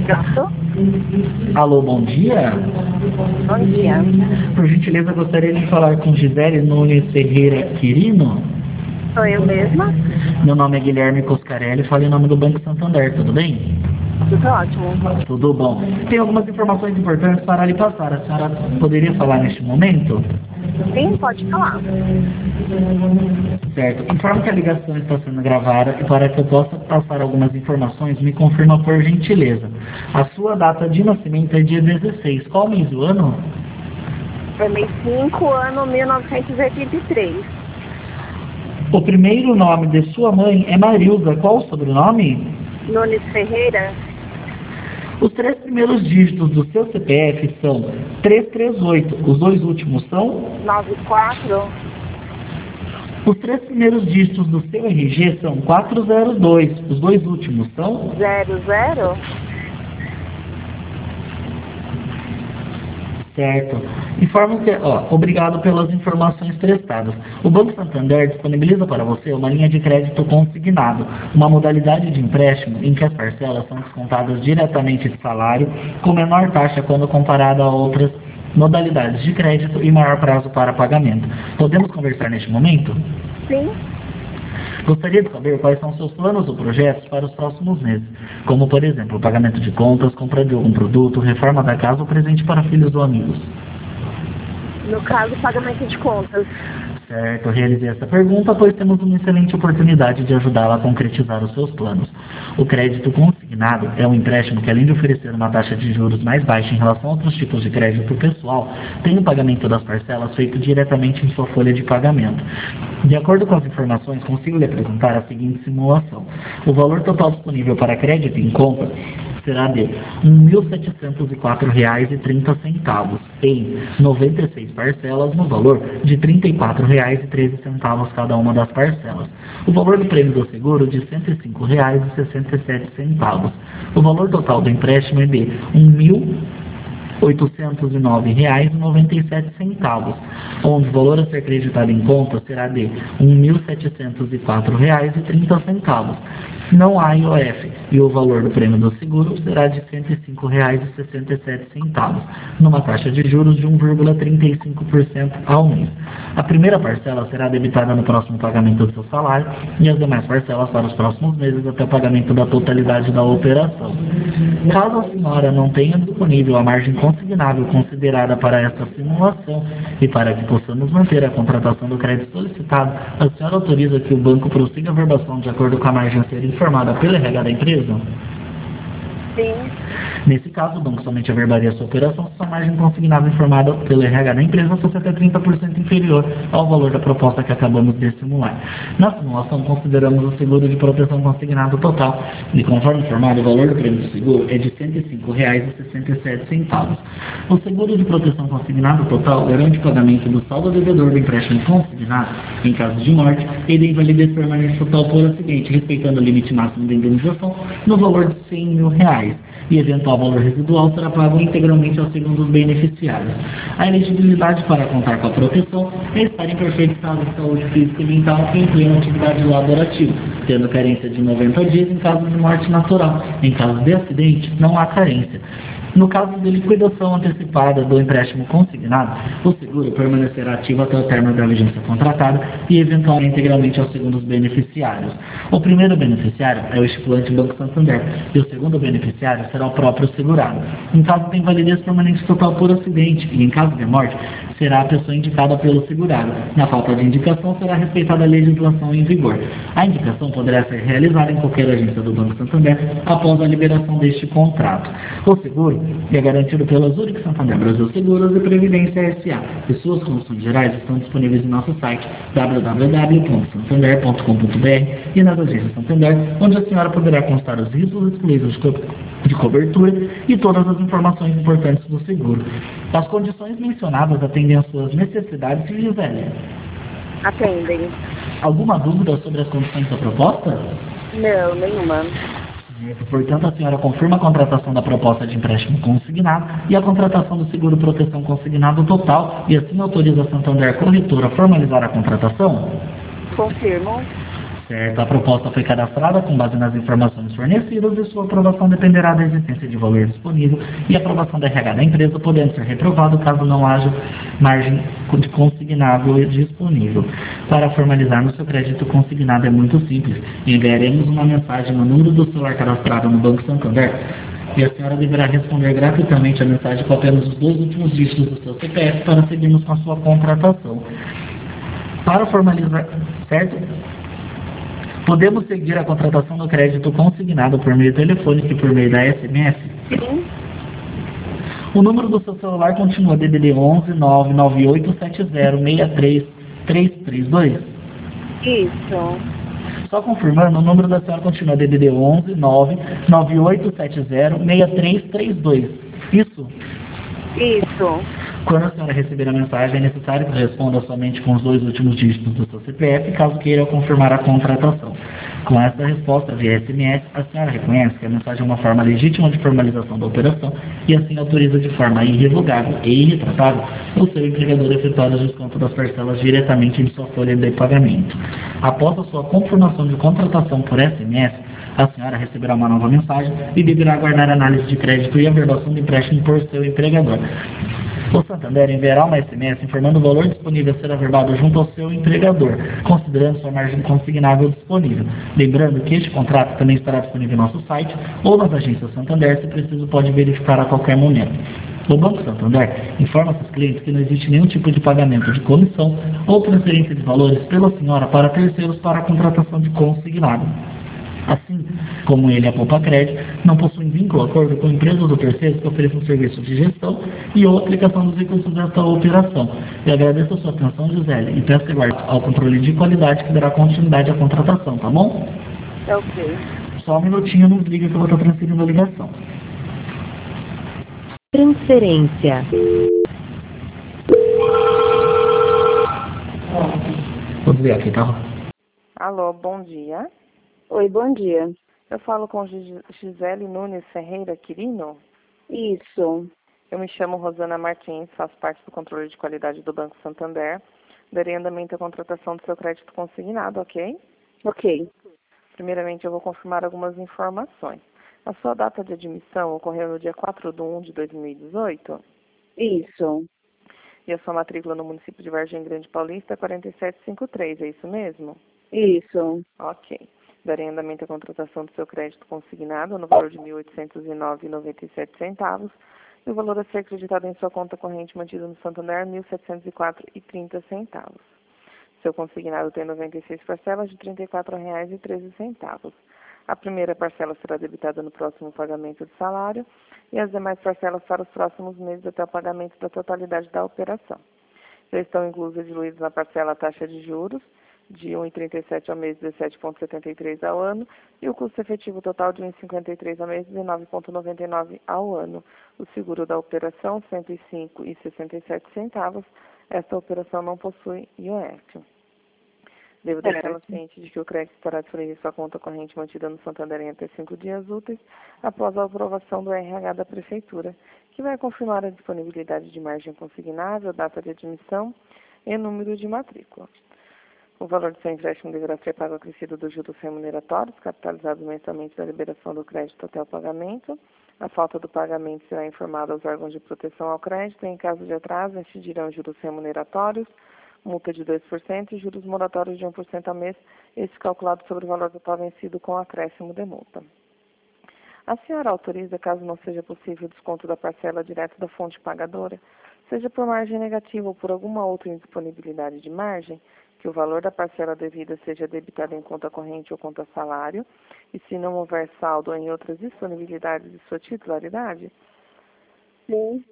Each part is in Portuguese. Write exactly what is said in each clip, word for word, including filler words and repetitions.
Pronto? Alô, bom dia. Bom dia. Por gentileza, gostaria de falar com Gisele Nunes Ferreira Quirino. Sou eu mesma? Meu nome é Guilherme Coscarelli, falo em nome do Banco Santander, tudo bem? Tudo ótimo. Tudo bom. Tem algumas informações importantes para lhe passar. A senhora poderia falar neste momento? Sim, pode falar. Certo. Informo que a ligação está sendo gravada e para que eu possa passar algumas informações, me confirma por gentileza. A sua data de nascimento é dia dezesseis. Qual mês do ano? É mês cinco, ano mil novecentos e oitenta e três. O primeiro nome de sua mãe é Marilza. Qual o sobrenome? Nunes Ferreira. Os três primeiros dígitos do seu C P F são trezentos e trinta e oito. Os dois últimos são? noventa e quatro. Os três primeiros dígitos do seu R G são quatrocentos e dois. Os dois últimos são? zero zero. Certo. Informo que, ó, obrigado pelas informações prestadas. O Banco Santander disponibiliza para você uma linha de crédito consignado, uma modalidade de empréstimo em que as parcelas são descontadas diretamente de salário, com menor taxa quando comparada a outras modalidades de crédito e maior prazo para pagamento. Podemos conversar neste momento? Sim. Gostaria de saber quais são seus planos ou projetos para os próximos meses, como, por exemplo, pagamento de contas, compra de algum produto, reforma da casa ou presente para filhos ou amigos. No caso, pagamento de contas. Certo, realizei essa pergunta, pois temos uma excelente oportunidade de ajudá-la a concretizar os seus planos. O crédito consignado é um empréstimo que, além de oferecer uma taxa de juros mais baixa em relação a outros tipos de crédito pessoal, tem o pagamento das parcelas feito diretamente em sua folha de pagamento. De acordo com as informações, consigo lhe apresentar a seguinte simulação. O valor total disponível para crédito em conta será de mil setecentos e quatro reais e trinta centavos em noventa e seis parcelas no valor de trinta e quatro reais e treze centavos cada uma das parcelas. O valor do prêmio do seguro de cento e cinco reais e sessenta e sete centavos. O valor total do empréstimo é de mil oitocentos e nove reais e noventa e sete centavos, onde o valor a ser acreditado em conta será de mil setecentos e quatro reais e trinta centavos. Não há I O F e o valor do prêmio do seguro será de cento e cinco reais e sessenta e sete centavos, numa taxa de juros de um vírgula trinta e cinco por cento ao mês. A primeira parcela será debitada no próximo pagamento do seu salário e as demais parcelas para os próximos meses até o pagamento da totalidade da operação. Caso a senhora não tenha disponível a margem consignável considerada para esta simulação e para que possamos manter a contratação do crédito solicitado, a senhora autoriza que o banco prossiga a verbação de acordo com a margem a ser informada pelo R H da empresa? Sim. Nesse caso, o banco somente averbaria sua operação se sua margem consignada informada pelo R H da empresa fosse até trinta por cento inferior ao valor da proposta que acabamos de simular. Na simulação, consideramos o seguro de proteção consignado total e, conforme informado, o valor do prêmio do seguro é de cento e cinco reais e sessenta e sete centavos. O seguro de proteção consignado total garante o pagamento do saldo devedor do empréstimo consignado em caso de morte e de invalidez permanente total por acidente, respeitando o limite máximo de indenização no valor de cem mil reais. E eventual valor residual será pago integralmente aos segundos beneficiários. A elegibilidade para contar com a proteção é estar em perfeito estado de saúde física e mental e em plena atividade laborativa, tendo carência de noventa dias em caso de morte natural. Em caso de acidente, não há carência. No caso de liquidação antecipada do empréstimo consignado, o seguro permanecerá ativo até o término da vigência contratada e eventualmente integralmente aos segundos beneficiários. O primeiro beneficiário é o estipulante Banco Santander e o segundo beneficiário será o próprio segurado. Em caso de invalidez permanente total por acidente e em caso de morte, será a pessoa indicada pelo segurado. Na falta de indicação, será respeitada a legislação em vigor. A indicação poderá ser realizada em qualquer agência do Banco Santander após a liberação deste contrato. O seguro é garantido pela Zurich Santander Brasil Seguros e Previdência S A e suas condições gerais estão disponíveis em nosso site w w w ponto santander ponto com ponto b r e nas agências Santander, onde a senhora poderá constar os riscos exclusivos de co de cobertura e todas as informações importantes do seguro. As condições mencionadas atendem às suas necessidades, Gisele? Atendem. Alguma dúvida sobre as condições da proposta? Não, nenhuma. Portanto, a senhora confirma a contratação da proposta de empréstimo consignado e a contratação do seguro proteção consignado total e assim autoriza a Santander Corretora a formalizar a contratação? Confirmo. Certo, a proposta foi cadastrada com base nas informações fornecidas e sua aprovação dependerá da existência de valor disponível e aprovação da R H da empresa, podendo ser reprovado caso não haja margem de consignável disponível. Para formalizar no seu crédito consignado é muito simples. Enviaremos uma mensagem no número do celular cadastrado no Banco Santander e a senhora deverá responder gratuitamente a mensagem com apenas os dois últimos dígitos do seu C P F para seguirmos com a sua contratação. Para formalizar, certo? Podemos seguir a contratação do crédito consignado por meio telefônico e por meio da S M S? Sim. O número do seu celular continua D D D onze nove nove oito sete zero seis três três três dois? Isso. Só confirmando, o número da senhora continua D D D onze nove nove oito sete zero seis três três dois. Isso? Isso. Quando a senhora receber a mensagem, é necessário que responda somente com os dois últimos dígitos do seu C P F, caso queira confirmar a contratação. Com essa resposta via S M S, a senhora reconhece que a mensagem é uma forma legítima de formalização da operação e assim autoriza de forma irrevogável e irretratável o seu empregador a efetuar o desconto das parcelas diretamente em sua folha de pagamento. Após a sua confirmação de contratação por S M S, a senhora receberá uma nova mensagem e deverá aguardar a análise de crédito e averbação do empréstimo por seu empregador. O Santander enviará uma S M S informando o valor disponível a ser averbado junto ao seu empregador, considerando sua margem consignável disponível. Lembrando que este contrato também estará disponível no nosso site ou nas agências Santander, se preciso pode verificar a qualquer momento. O Banco Santander informa seus clientes que não existe nenhum tipo de pagamento de comissão ou transferência de valores pela senhora para terceiros para a contratação de consignado. Assim como ele, a Poupa Crédito, não possui vínculo ou acordo com empresas ou terceiros que ofereçam serviços de gestão e ou aplicação dos recursos desta operação. E agradeço a sua atenção, Gisele, e peço que guarde ao controle de qualidade que dará continuidade à contratação, tá bom? É ok. Só um minutinho, não desliga que eu vou estar transferindo a ligação. Transferência. Vou desligar aqui, tá? Alô, bom dia. Oi, bom dia. Eu falo com Gis- Gisele Nunes Ferreira Quirino. Isso. Eu me chamo Rosana Martins, faço parte do controle de qualidade do Banco Santander. Darei andamento à contratação do seu crédito consignado, ok? Ok. Primeiramente, eu vou confirmar algumas informações. A sua data de admissão ocorreu no dia quatro de um de dois mil e dezoito Isso. e a sua matrícula no município de Vargem Grande Paulista é quatro sete cinco três, é isso mesmo? Isso. Ok. Darei andamento à contratação do seu crédito consignado no valor de mil oitocentos e nove reais e noventa e sete centavos e o valor a ser acreditado em sua conta corrente mantida no Santander é mil setecentos e quatro reais e trinta centavos. Seu consignado tem noventa e seis parcelas de trinta e quatro reais e treze centavos. A primeira parcela será debitada no próximo pagamento de salário e as demais parcelas para os próximos meses até o pagamento da totalidade da operação. Já estão inclusos e diluídos na parcela a taxa de juros, de um vírgula trinta e sete ao mês, dezessete vírgula setenta e três ao ano, e o custo efetivo total de um vírgula cinquenta e três ao mês, dezenove vírgula noventa e nove ao ano. O seguro da operação, cento e cinco reais e sessenta e sete centavos. Esta operação não possui I O F. Devo deixá-la ciente de que o crédito estará disponível em sua conta corrente mantida no Santander em até cinco dias úteis após a aprovação do R H da Prefeitura, que vai confirmar a disponibilidade de margem consignável, data de admissão e número de matrícula. O valor do seu empréstimo deverá ser pago acrescido dos juros remuneratórios, capitalizados mensalmente da liberação do crédito até o pagamento. A falta do pagamento será informada aos órgãos de proteção ao crédito e, em caso de atraso, incidirão juros remuneratórios, multa de dois por cento e juros moratórios de um por cento ao mês, esse calculado sobre o valor total vencido com acréscimo de multa. A senhora autoriza, caso não seja possível o desconto da parcela direto da fonte pagadora, seja por margem negativa ou por alguma outra indisponibilidade de margem, que o valor da parcela devida seja debitado em conta corrente ou conta salário, e se não houver saldo ou em outras disponibilidades de sua titularidade? Sim.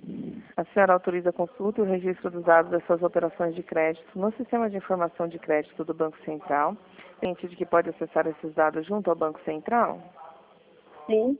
A senhora autoriza a consulta e o registro dos dados das suas operações de crédito no Sistema de Informação de Crédito do Banco Central, ciente de que pode acessar esses dados junto ao Banco Central? Sim.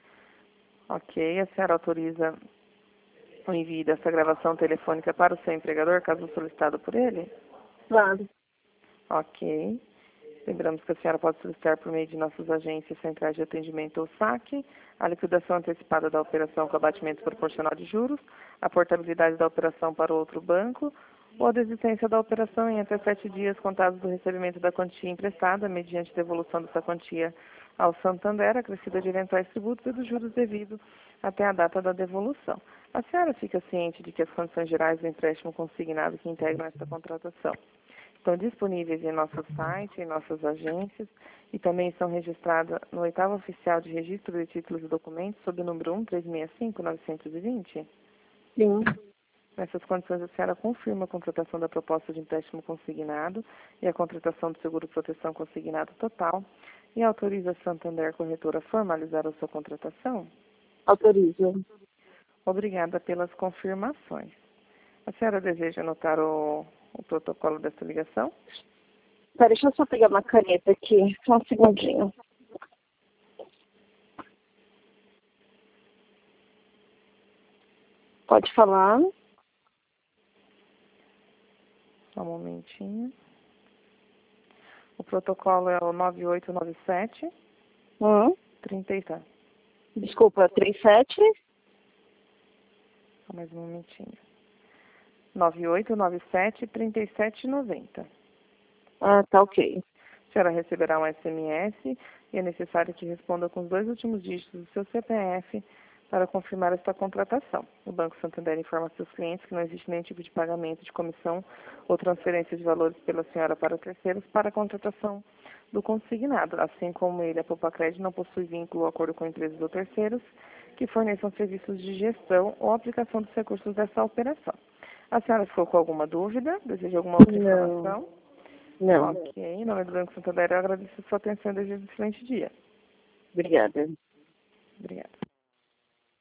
Ok. A senhora autoriza o envio dessa gravação telefônica para o seu empregador, caso solicitado por ele? Claro. Ok. Lembramos que a senhora pode solicitar por meio de nossas agências centrais de atendimento ou saque, a liquidação antecipada da operação com abatimento proporcional de juros, a portabilidade da operação para outro banco ou a desistência da operação em até sete dias contados do recebimento da quantia emprestada, mediante devolução dessa quantia ao Santander, acrescida de eventuais tributos e dos juros devidos até a data da devolução. A senhora fica ciente de que as condições gerais do empréstimo consignado que integram esta contratação estão disponíveis em nosso site, em nossas agências, e também são registradas no oitavo oficial de registro de títulos e documentos, sob o número um três seis cinco nove dois zero? Sim. Nessas condições, a senhora confirma a contratação da proposta de empréstimo consignado e a contratação do seguro de proteção consignado total e autoriza a Santander Corretora a formalizar a sua contratação? Autorizo. Obrigada pelas confirmações. A senhora deseja anotar o, o protocolo dessa ligação? Tá, deixa eu só pegar uma caneta aqui, só um segundinho. Pode falar. Só um momentinho. O protocolo é o nove oito nove sete, Hum? trinta e tá. Desculpa, trinta e sete? Só mais um momentinho. nove oito nove sete, trinta e sete noventa. Ah, tá ok. A senhora receberá um S M S e é necessário que responda com os dois últimos dígitos do seu C P F para confirmar esta contratação. O Banco Santander informa seus clientes que não existe nenhum tipo de pagamento de comissão ou transferência de valores pela senhora para terceiros para a contratação do consignado, assim como ele, a Popacred, não possui vínculo ou acordo com empresas ou terceiros que forneçam serviços de gestão ou aplicação dos recursos dessa operação. A senhora ficou com alguma dúvida? Deseja alguma outra informação? Não. Ok. Em nome do Banco Santander, eu agradeço a sua atenção e desejo um excelente dia. Obrigada. Obrigada.